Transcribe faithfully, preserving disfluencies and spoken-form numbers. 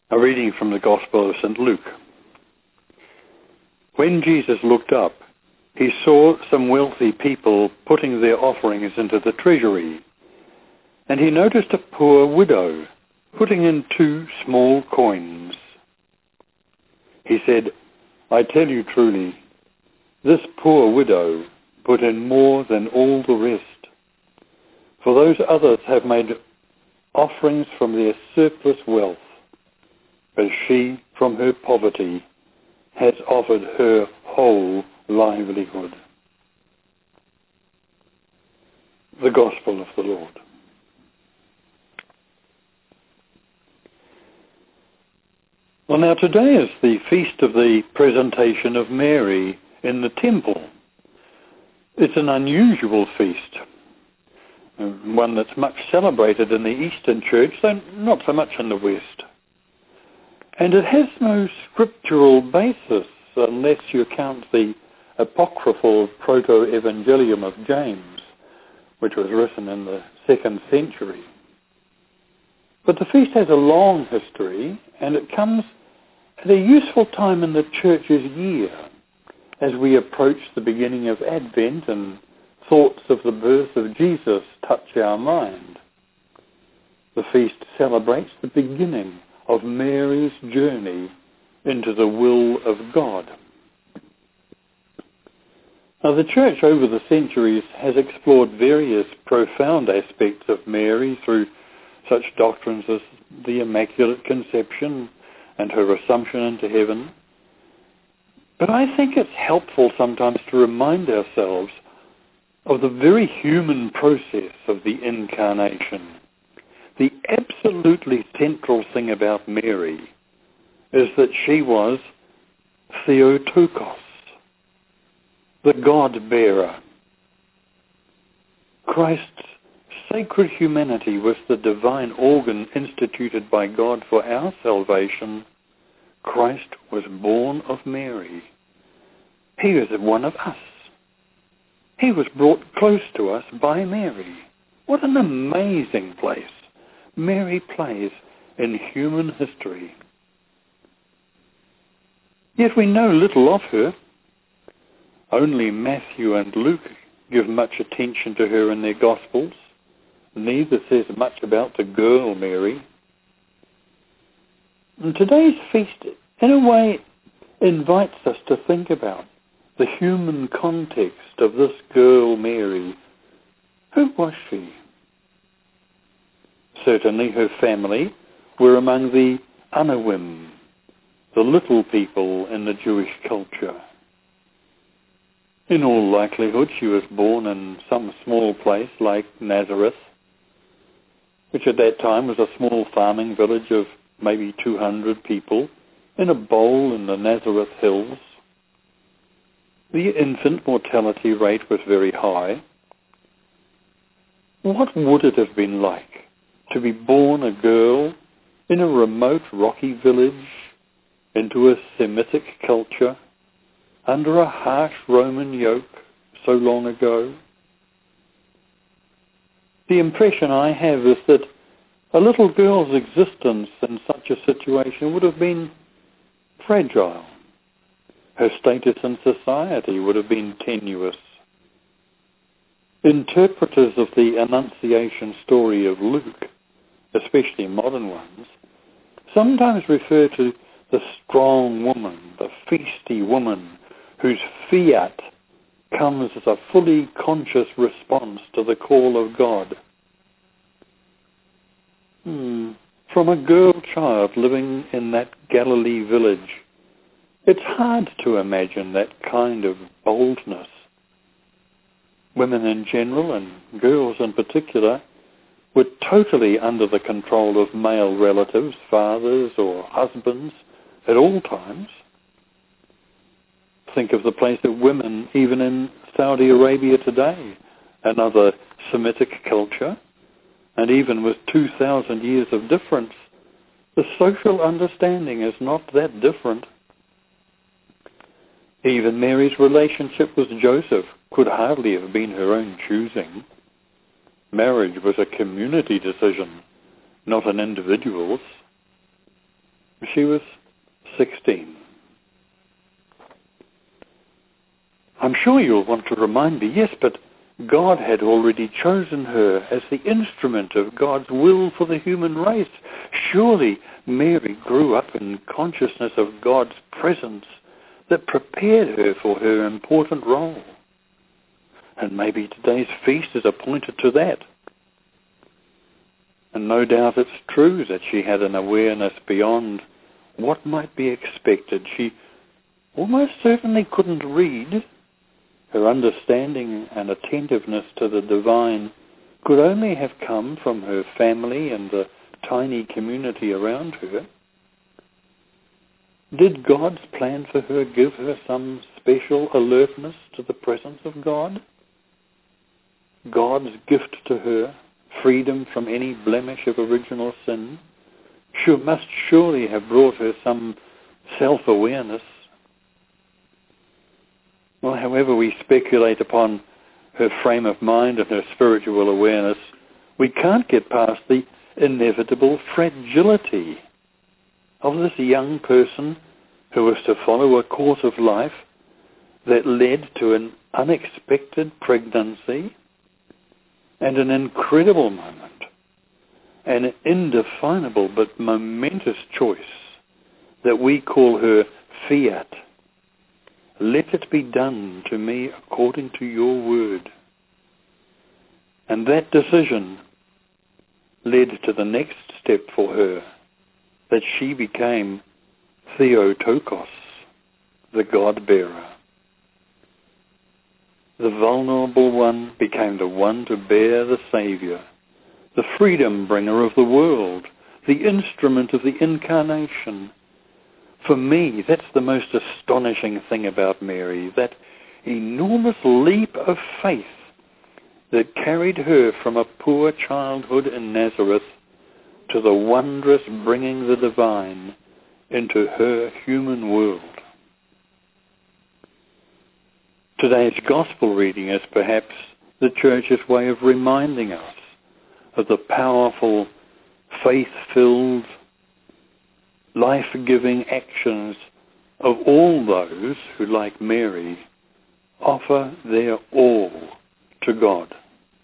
A reading from the Gospel of Saint Luke. When Jesus looked up, he saw some wealthy people putting their offerings into the treasury, and he noticed a poor widow putting in two small coins. He said, "I tell you truly, this poor widow put in more than all the rest, for those others have made offerings from their surplus wealth, but she, from her poverty, has offered her whole livelihood." The Gospel of the Lord. Well, now today is the feast of the presentation of Mary in the temple. It's an unusual feast, one that's much celebrated in the Eastern Church, though not so much in the West. And it has no scriptural basis unless you count the apocryphal Proto-Evangelium of James, which was written in the second century. But the feast has a long history, and it comes at a useful time in the Church's year as we approach the beginning of Advent and thoughts of the birth of Jesus touch our mind. The feast celebrates the beginning of Mary's journey into the will of God. Now, the Church over the centuries has explored various profound aspects of Mary through such doctrines as the Immaculate Conception and her Assumption into heaven. But I think it's helpful sometimes to remind ourselves of the very human process of the Incarnation. The absolutely central thing about Mary is that she was Theotokos, the God-bearer. Christ's sacred humanity was the divine organ instituted by God for our salvation. Christ was born of Mary. He is one of us. He was brought close to us by Mary. What an amazing place Mary plays in human history. Yet we know little of her. Only Matthew and Luke give much attention to her in their Gospels. Neither says much about the girl Mary. And today's feast, in a way, invites us to think about the human context of this girl Mary. Who was she? Certainly her family were among the Anawim, the little people in the Jewish culture. In all likelihood, she was born in some small place like Nazareth, which at that time was a small farming village of maybe two hundred people, in a bowl in the Nazareth hills. The infant mortality rate was very high. What would it have been like to be born a girl in a remote rocky village into a Semitic culture under a harsh Roman yoke so long ago? The impression I have is that a little girl's existence in such a situation would have been fragile. Her status in society would have been tenuous. Interpreters of the Annunciation story of Luke, especially modern ones, sometimes refer to the strong woman, the feisty woman, whose fiat comes as a fully conscious response to the call of God. Hmm. From a girl child living in that Galilee village, it's hard to imagine that kind of boldness. Women in general, and girls in particular, were totally under the control of male relatives, fathers or husbands, at all times. Think of the place of women even in Saudi Arabia today, another Semitic culture, and even with two thousand years of difference, the social understanding is not that different. Even Mary's relationship with Joseph could hardly have been her own choosing. Marriage was a community decision, not an individual's. She was sixteen. I'm sure you'll want to remind me, yes, but God had already chosen her as the instrument of God's will for the human race. Surely Mary grew up in consciousness of God's presence that prepared her for her important role. And maybe today's feast is appointed to that. And no doubt it's true that she had an awareness beyond what might be expected. She almost certainly couldn't read. Her understanding and attentiveness to the divine could only have come from her family and the tiny community around her. Did God's plan for her give her some special alertness to the presence of God? God's gift to her, freedom from any blemish of original sin, sure, must surely have brought her some self-awareness. Well, however we speculate upon her frame of mind and her spiritual awareness, we can't get past the inevitable fragility of this young person who was to follow a course of life that led to an unexpected pregnancy and an incredible moment, an indefinable but momentous choice that we call her fiat. Let it be done to me according to your word. And that decision led to the next step for her, that she became Theotokos, the God-bearer. The vulnerable one became the one to bear the Saviour, the freedom bringer of the world, the instrument of the incarnation. For me, that's the most astonishing thing about Mary, that enormous leap of faith that carried her from a poor childhood in Nazareth to the wondrous bringing the divine into her human world. Today's gospel reading is perhaps the Church's way of reminding us of the powerful, faith-filled, life-giving actions of all those who, like Mary, offer their all to God.